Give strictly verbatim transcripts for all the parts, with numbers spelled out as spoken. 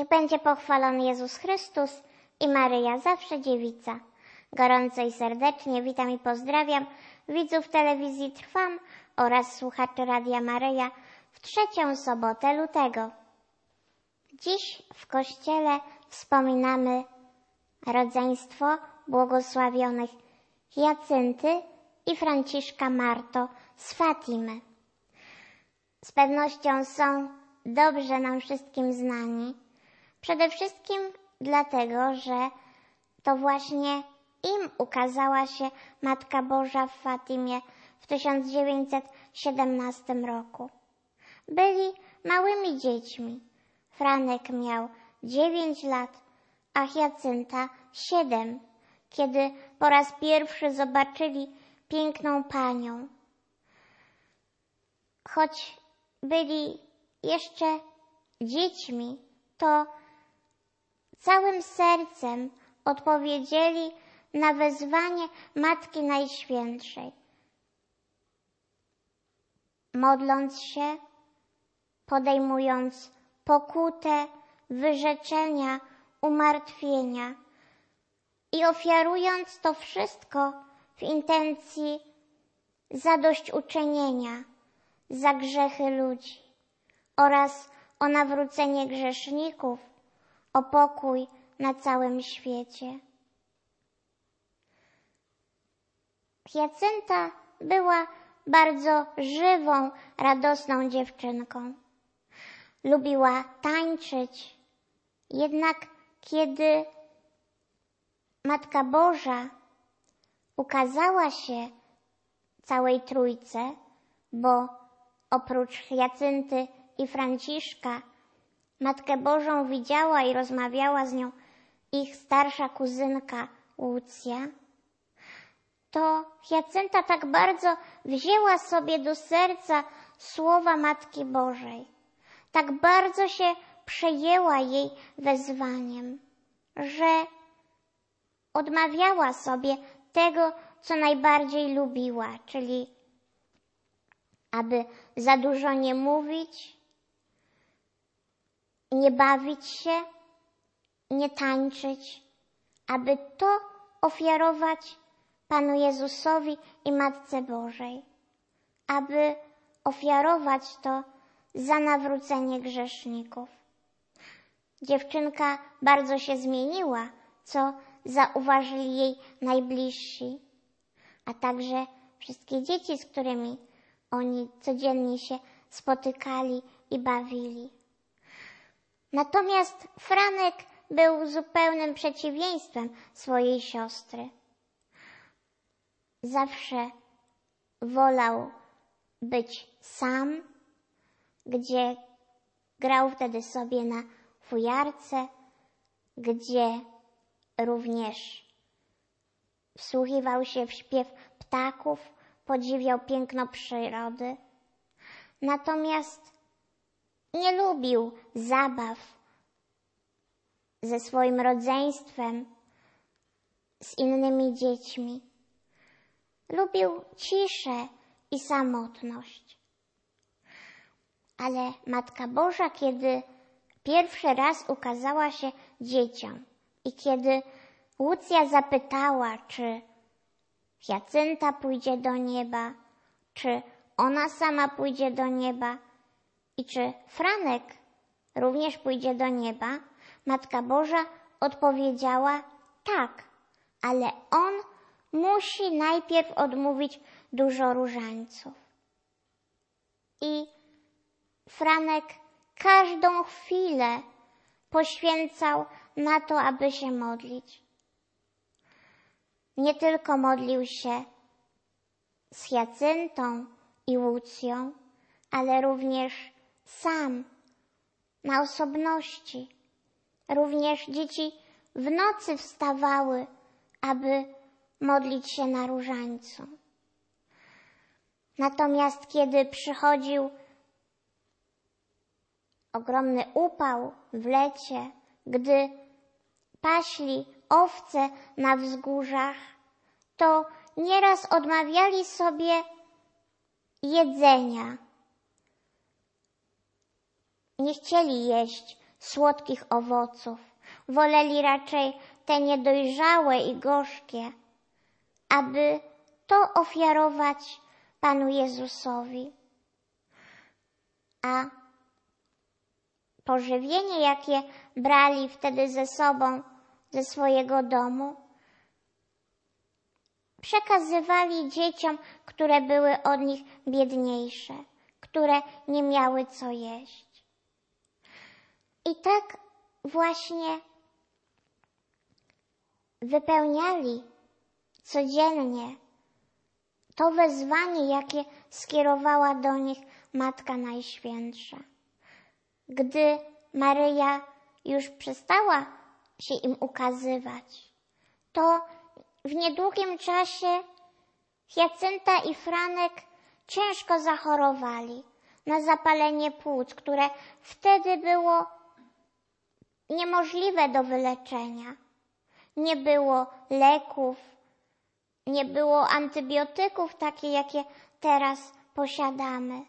Niech będzie pochwalony Jezus Chrystus i Maryja, zawsze dziewica. Gorąco i serdecznie witam i pozdrawiam widzów telewizji Trwam oraz słuchaczy Radia Maryja w trzecią sobotę lutego. Dziś w kościele wspominamy rodzeństwo błogosławionych Hiacynty i Franciszka Marto z Fatimy. Z pewnością są dobrze nam wszystkim znani. Przede wszystkim dlatego, że to właśnie im ukazała się Matka Boża w Fatimie w tysiąc dziewięćset siedemnastym roku. Byli małymi dziećmi. Franek miał dziewięć lat, a Hiacynta siedem, kiedy po raz pierwszy zobaczyli piękną panią. Choć byli jeszcze dziećmi, to całym sercem odpowiedzieli na wezwanie Matki Najświętszej. Modląc się, podejmując pokutę, wyrzeczenia, umartwienia i ofiarując to wszystko w intencji zadośćuczynienia za grzechy ludzi oraz o nawrócenie grzeszników, o pokój na całym świecie. Hiacynta była bardzo żywą, radosną dziewczynką. Lubiła tańczyć, jednak kiedy Matka Boża ukazała się całej trójce, bo oprócz Hiacynty i Franciszka Matkę Bożą widziała i rozmawiała z nią ich starsza kuzynka Łucja, to Hiacynta tak bardzo wzięła sobie do serca słowa Matki Bożej, tak bardzo się przejęła jej wezwaniem, że odmawiała sobie tego, co najbardziej lubiła, czyli aby za dużo nie mówić, nie bawić się, nie tańczyć, aby to ofiarować Panu Jezusowi i Matce Bożej, aby ofiarować to za nawrócenie grzeszników. Dziewczynka bardzo się zmieniła, co zauważyli jej najbliżsi, a także wszystkie dzieci, z którymi oni codziennie się spotykali i bawili. Natomiast Franek był zupełnym przeciwieństwem swojej siostry. Zawsze wolał być sam, gdzie grał wtedy sobie na fujarce, gdzie również wsłuchiwał się w śpiew ptaków, podziwiał piękno przyrody. Natomiast nie lubił zabaw ze swoim rodzeństwem, z innymi dziećmi. Lubił ciszę i samotność. Ale Matka Boża, kiedy pierwszy raz ukazała się dzieciom i kiedy Łucja zapytała, czy Hiacynta pójdzie do nieba, czy ona sama pójdzie do nieba i czy Franek również pójdzie do nieba, Matka Boża odpowiedziała tak, ale on musi najpierw odmówić dużo różańców. I Franek każdą chwilę poświęcał na to, aby się modlić. Nie tylko modlił się z Hiacyntą i Łucją, ale również sam, na osobności. Również dzieci w nocy wstawały, aby modlić się na różańcu. Natomiast kiedy przychodził ogromny upał w lecie, gdy paśli owce na wzgórzach, to nieraz odmawiali sobie jedzenia. Nie chcieli jeść słodkich owoców. Woleli raczej te niedojrzałe i gorzkie, aby to ofiarować Panu Jezusowi. A pożywienie, jakie brali wtedy ze sobą, ze swojego domu, przekazywali dzieciom, które były od nich biedniejsze, które nie miały co jeść. I tak właśnie wypełniali codziennie to wezwanie, jakie skierowała do nich Matka Najświętsza. Gdy Maryja już przestała się im ukazywać, to w niedługim czasie Hiacynta i Franek ciężko zachorowali na zapalenie płuc, które wtedy było niemożliwe do wyleczenia. Nie było leków, nie było antybiotyków takie, jakie teraz posiadamy.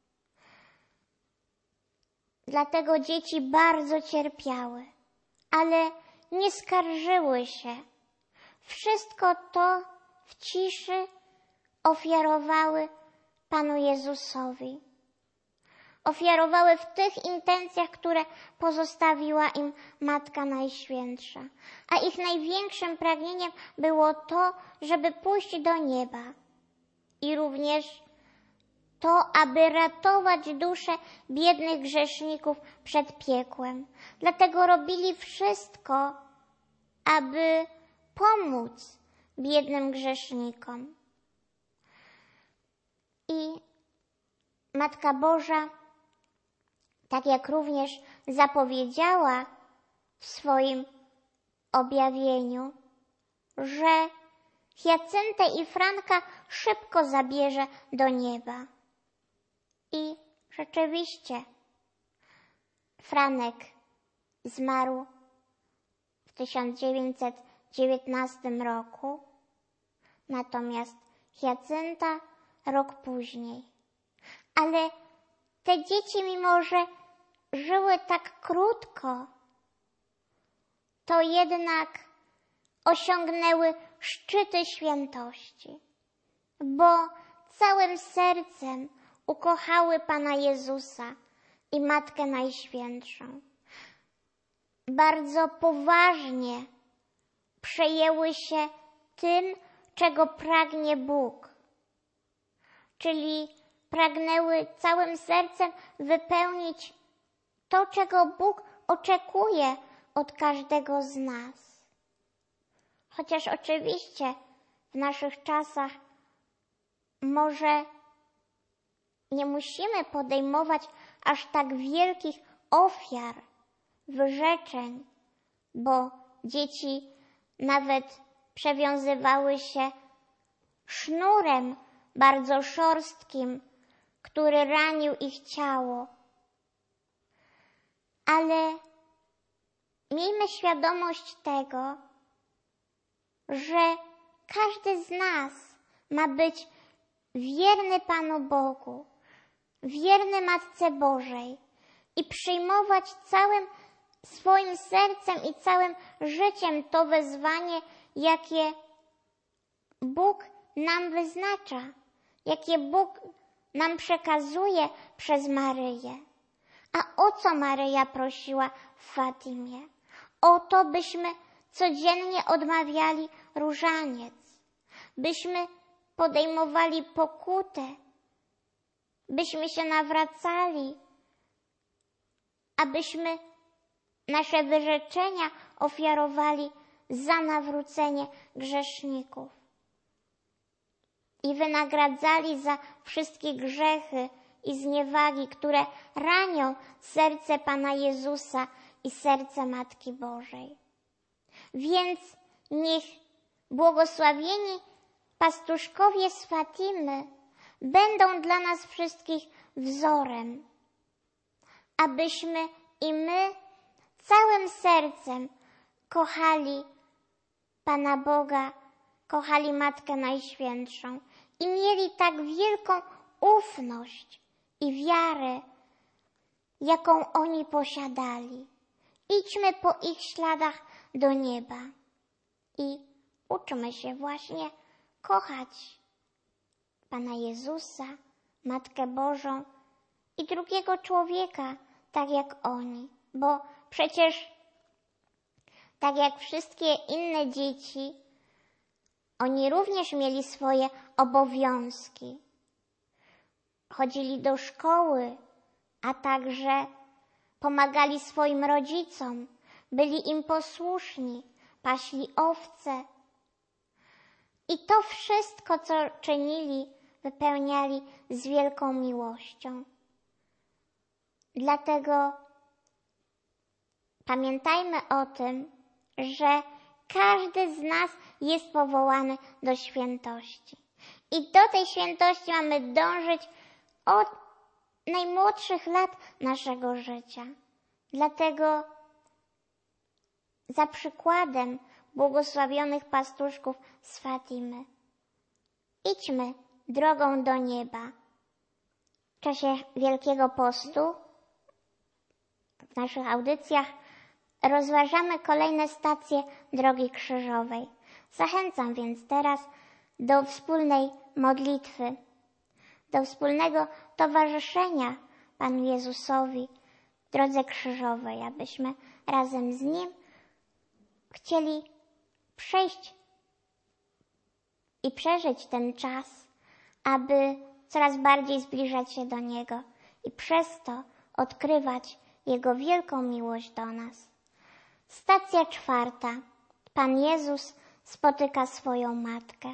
Dlatego dzieci bardzo cierpiały, ale nie skarżyły się. Wszystko to w ciszy ofiarowały Panu Jezusowi. Ofiarowały w tych intencjach, które pozostawiła im Matka Najświętsza. A ich największym pragnieniem było to, żeby pójść do nieba. I również to, aby ratować dusze biednych grzeszników przed piekłem. Dlatego robili wszystko, aby pomóc biednym grzesznikom. I Matka Boża, tak jak również zapowiedziała w swoim objawieniu, że Hiacyntę i Franka szybko zabierze do nieba. I rzeczywiście Franek zmarł w tysiąc dziewięćset dziewiętnastym roku, natomiast Hiacynta rok później. Ale te dzieci, mimo że żyły tak krótko, to jednak osiągnęły szczyty świętości, bo całym sercem ukochały Pana Jezusa i Matkę Najświętszą. Bardzo poważnie przejęły się tym, czego pragnie Bóg, czyli pragnęły całym sercem wypełnić to, czego Bóg oczekuje od każdego z nas. Chociaż oczywiście w naszych czasach może nie musimy podejmować aż tak wielkich ofiar, wyrzeczeń, bo dzieci nawet przewiązywały się sznurem bardzo szorstkim, który ranił ich ciało. Ale miejmy świadomość tego, że każdy z nas ma być wierny Panu Bogu, wierny Matce Bożej i przyjmować całym swoim sercem i całym życiem to wezwanie, jakie Bóg nam wyznacza, jakie Bóg nam przekazuje przez Maryję. A o co Maryja prosiła w Fatimie? O to, byśmy codziennie odmawiali różaniec, byśmy podejmowali pokutę, byśmy się nawracali, abyśmy nasze wyrzeczenia ofiarowali za nawrócenie grzeszników i wynagradzali za wszystkie grzechy i zniewagi, które ranią serce Pana Jezusa i serce Matki Bożej. Więc niech błogosławieni pastuszkowie z Fatimy będą dla nas wszystkich wzorem, abyśmy i my całym sercem kochali Pana Boga, kochali Matkę Najświętszą i mieli tak wielką ufność i wiarę, jaką oni posiadali. Idźmy po ich śladach do nieba i uczmy się właśnie kochać Pana Jezusa, Matkę Bożą i drugiego człowieka, tak jak oni. Bo przecież tak jak wszystkie inne dzieci, oni również mieli swoje obowiązki. Chodzili do szkoły, a także pomagali swoim rodzicom, byli im posłuszni, paśli owce. I to wszystko, co czynili, wypełniali z wielką miłością. Dlatego pamiętajmy o tym, że każdy z nas jest powołany do świętości. I do tej świętości mamy dążyć od najmłodszych lat naszego życia. Dlatego za przykładem błogosławionych pastuszków z Fatimy idźmy drogą do nieba. W czasie Wielkiego Postu w naszych audycjach rozważamy kolejne stacje Drogi Krzyżowej. Zachęcam więc teraz do wspólnej modlitwy, do wspólnego towarzyszenia Panu Jezusowi w Drodze Krzyżowej, abyśmy razem z Nim chcieli przejść i przeżyć ten czas, aby coraz bardziej zbliżać się do Niego i przez to odkrywać Jego wielką miłość do nas. Stacja czwarta. Pan Jezus spotyka swoją matkę.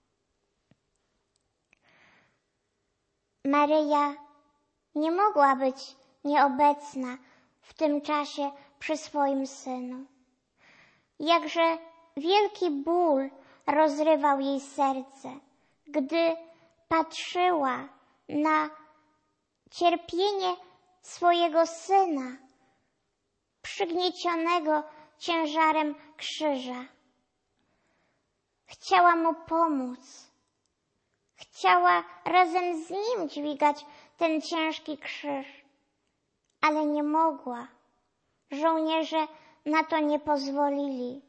Maryja nie mogła być nieobecna w tym czasie przy swoim Synu. Jakże wielki ból rozrywał jej serce, gdy patrzyła na cierpienie swojego Syna, przygniecionego ciężarem krzyża. Chciała Mu pomóc. Chciała razem z Nim dźwigać ten ciężki krzyż, ale nie mogła. Żołnierze na to nie pozwolili.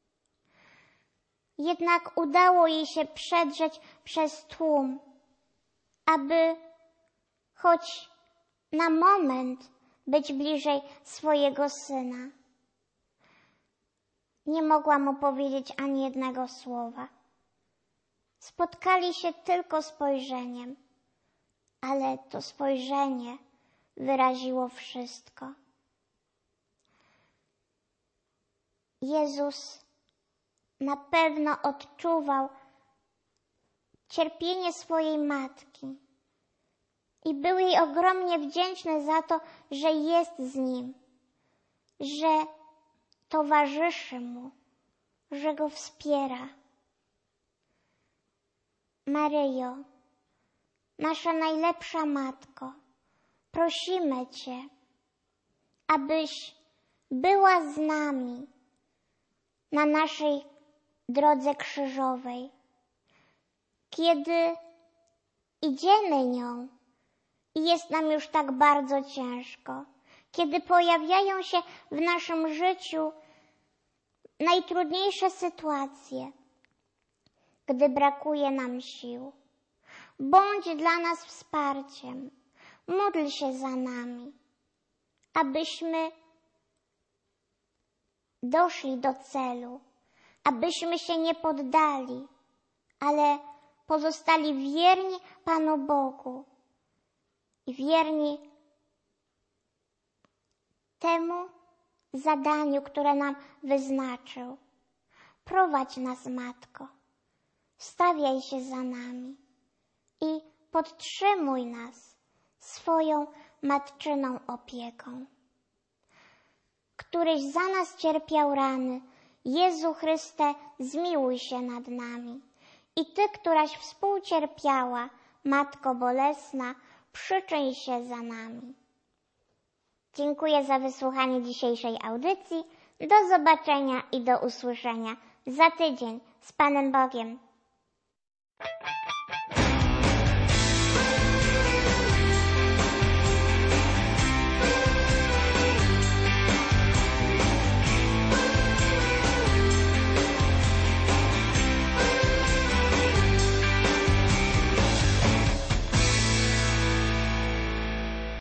Jednak udało jej się przedrzeć przez tłum, aby choć na moment być bliżej swojego Syna. Nie mogła Mu powiedzieć ani jednego słowa. Spotkali się tylko spojrzeniem, ale to spojrzenie wyraziło wszystko. Jezus na pewno odczuwał cierpienie swojej matki i był jej ogromnie wdzięczny za to, że jest z Nim, że towarzyszy Mu, że Go wspiera. Maryjo, nasza najlepsza Matko, prosimy Cię, abyś była z nami na naszej drodze krzyżowej. Kiedy idziemy nią i jest nam już tak bardzo ciężko, kiedy pojawiają się w naszym życiu najtrudniejsze sytuacje, gdy brakuje nam sił. Bądź dla nas wsparciem. Módl się za nami, abyśmy doszli do celu, abyśmy się nie poddali, ale pozostali wierni Panu Bogu i wierni temu zadaniu, które nam wyznaczył. Prowadź nas, Matko, wstawiaj się za nami i podtrzymuj nas swoją matczyną opieką. Któryś za nas cierpiał rany, Jezu Chryste, zmiłuj się nad nami. I Ty, któraś współcierpiała, Matko bolesna, przyczyń się za nami. Dziękuję za wysłuchanie dzisiejszej audycji. Do zobaczenia i do usłyszenia za tydzień. Z Panem Bogiem.